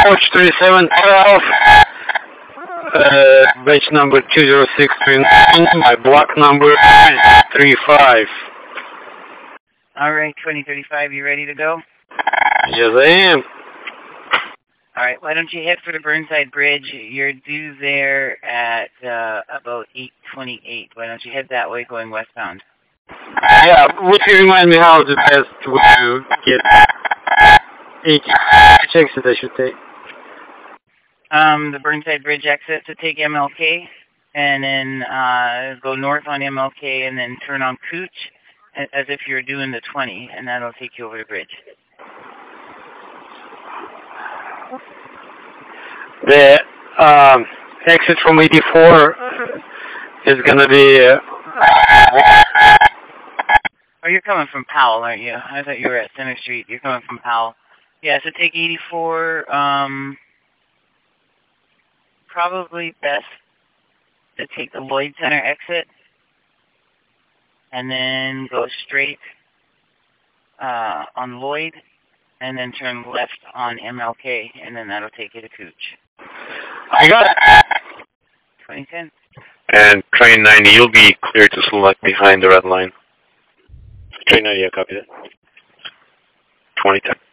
Watch 3712, batch number 20639, my block number 35. Alright, 2035, you ready to go? Yes, I am. Alright, why don't you head for the Burnside Bridge? You're due there at about 8:28. Why don't you head that way going westbound? Yeah, would you remind me how the best way to get which exit I should take? The Burnside Bridge exit to take MLK, and then go north on MLK, and then turn on Cooch as if you're doing the 20, and that'll take you over the bridge. The exit from 84 is gonna be. Oh, you're coming from Powell, aren't you? I thought you were at Center Street. You're coming from Powell. Yeah, so take 84. Probably best to take the Lloyd Center exit, and then go straight on Lloyd, and then turn left on MLK, and then that'll take you to Cooch. I got it. 2010. And train 90, you'll be clear to select behind the red line. Train 90, I copy that. 2010.